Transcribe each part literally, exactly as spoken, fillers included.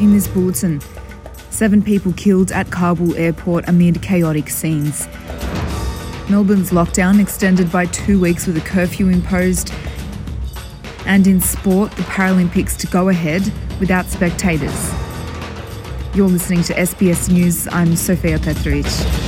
In this bulletin, seven people killed at Kabul airport amid chaotic scenes. Melbourne's lockdown extended by two weeks with a curfew imposed. And in sport, the Paralympics to go ahead without spectators. You're listening to S B S News. I'm Sofia Petrovic.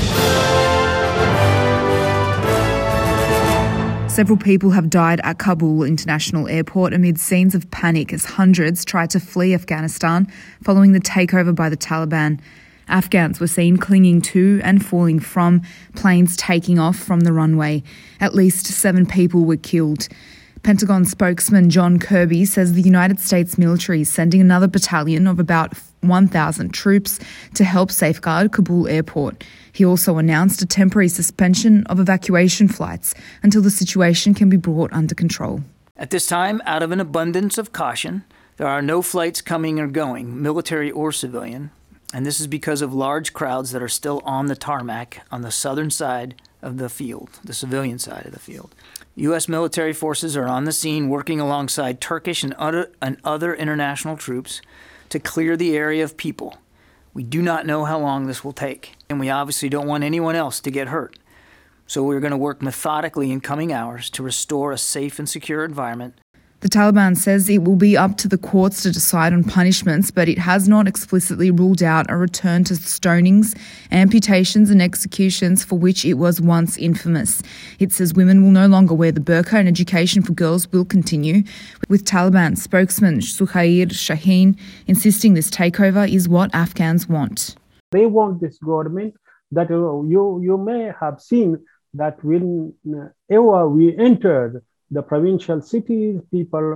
Several people have died at Kabul International Airport amid scenes of panic as hundreds tried to flee Afghanistan following the takeover by the Taliban. Afghans were seen clinging to and falling from planes taking off from the runway. At least seven people were killed. Pentagon spokesman John Kirby says the United States military is sending another battalion of about one thousand troops to help safeguard Kabul airport. He also announced a temporary suspension of evacuation flights until the situation can be brought under control. At this time, out of an abundance of caution, there are no flights coming or going, military or civilian, and this is because of large crowds that are still on the tarmac on the southern side of the field, the civilian side of the field. U S military forces are on the scene working alongside Turkish and other, and other international troops to clear the area of people. We do not know how long this will take, and we obviously don't want anyone else to get hurt. So we're going to work methodically in coming hours to restore a safe and secure environment. The Taliban says it will be up to the courts to decide on punishments, but it has not explicitly ruled out a return to stonings, amputations and executions for which it was once infamous. It says women will no longer wear the burqa and education for girls will continue, with Taliban spokesman Suhail Shaheen insisting this takeover is what Afghans want. They want this government that uh, you, you may have seen that when uh, ever we entered the provincial cities, people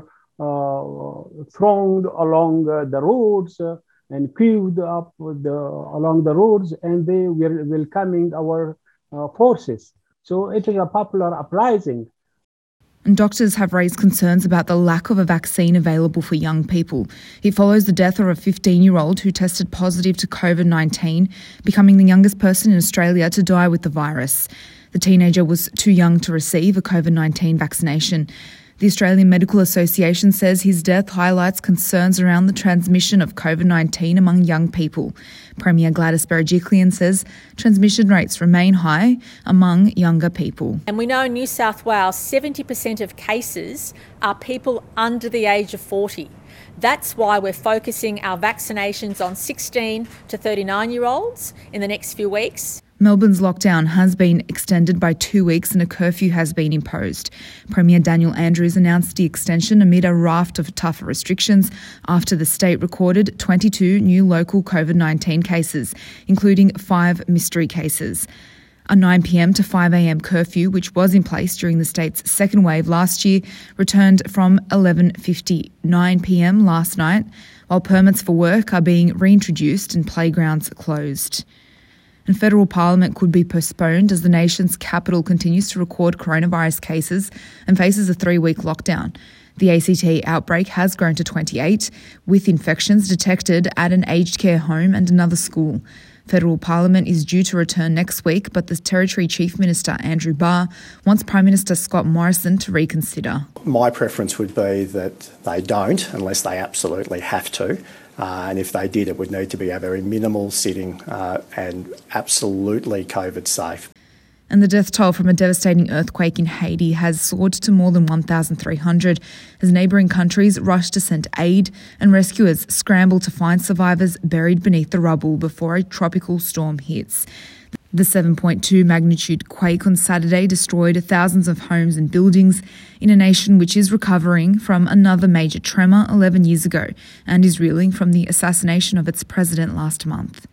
uh, thronged along uh, the roads uh, and queued up the, along the roads, and they were welcoming our uh, forces. So it is a popular uprising. And doctors have raised concerns about the lack of a vaccine available for young people. It follows the death of a fifteen-year-old who tested positive to COVID nineteen, becoming the youngest person in Australia to die with the virus. The teenager was too young to receive a COVID nineteen vaccination. The Australian Medical Association says his death highlights concerns around the transmission of COVID nineteen among young people. Premier Gladys Berejiklian says transmission rates remain high among younger people. And we know in New South Wales, seventy percent of cases are people under the age of forty. That's why we're focusing our vaccinations on sixteen to thirty-nine-year-olds in the next few weeks. Melbourne's lockdown has been extended by two weeks and a curfew has been imposed. Premier Daniel Andrews announced the extension amid a raft of tougher restrictions after the state recorded twenty-two new local COVID nineteen cases, including five mystery cases. A nine p.m. to five a.m. curfew, which was in place during the state's second wave last year, returned from eleven fifty-nine p.m. last night, while permits for work are being reintroduced and playgrounds closed. And federal parliament could be postponed as the nation's capital continues to record coronavirus cases and faces a three-week lockdown. The A C T outbreak has grown to twenty-eight, with infections detected at an aged care home and another school. Federal Parliament is due to return next week, but the Territory Chief Minister, Andrew Barr, wants Prime Minister Scott Morrison to reconsider. My preference would be that they don't, unless they absolutely have to. Uh, and if they did, it would need to be a very minimal sitting uh, and absolutely COVID safe. And the death toll from a devastating earthquake in Haiti has soared to more than one thousand three hundred as neighbouring countries rush to send aid and rescuers scramble to find survivors buried beneath the rubble before a tropical storm hits. The seven point two magnitude quake on Saturday destroyed thousands of homes and buildings in a nation which is recovering from another major tremor eleven years ago and is reeling from the assassination of its president last month.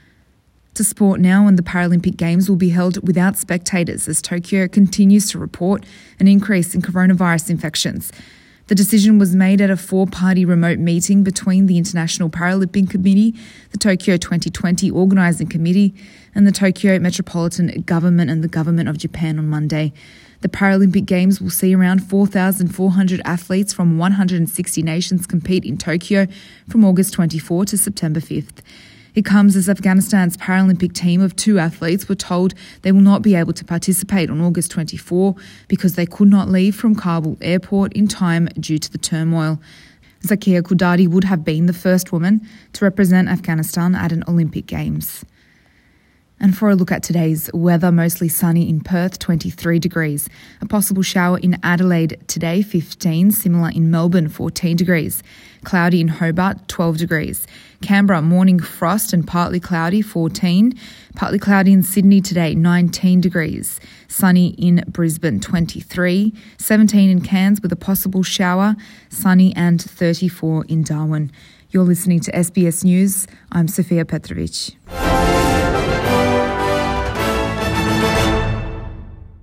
To sport now, and the Paralympic Games will be held without spectators as Tokyo continues to report an increase in coronavirus infections. The decision was made at a four-party remote meeting between the International Paralympic Committee, the Tokyo twenty twenty Organising Committee, and the Tokyo Metropolitan Government and the Government of Japan on Monday. The Paralympic Games will see around four thousand four hundred athletes from one hundred sixty nations compete in Tokyo from August twenty-fourth to September fifth. It comes as Afghanistan's Paralympic team of two athletes were told they will not be able to participate on August twenty-fourth because they could not leave from Kabul airport in time due to the turmoil. Zakia Kudari would have been the first woman to represent Afghanistan at an Olympic Games. And for a look at today's weather, mostly sunny in Perth, twenty-three degrees. A possible shower in Adelaide today, fifteen. Similar in Melbourne, fourteen degrees. Cloudy in Hobart, twelve degrees. Canberra, morning frost and partly cloudy, fourteen. Partly cloudy in Sydney today, nineteen degrees. Sunny in Brisbane, twenty-three. seventeen in Cairns with a possible shower. Sunny and thirty-four in Darwin. You're listening to S B S News. I'm Sofia Petrovic.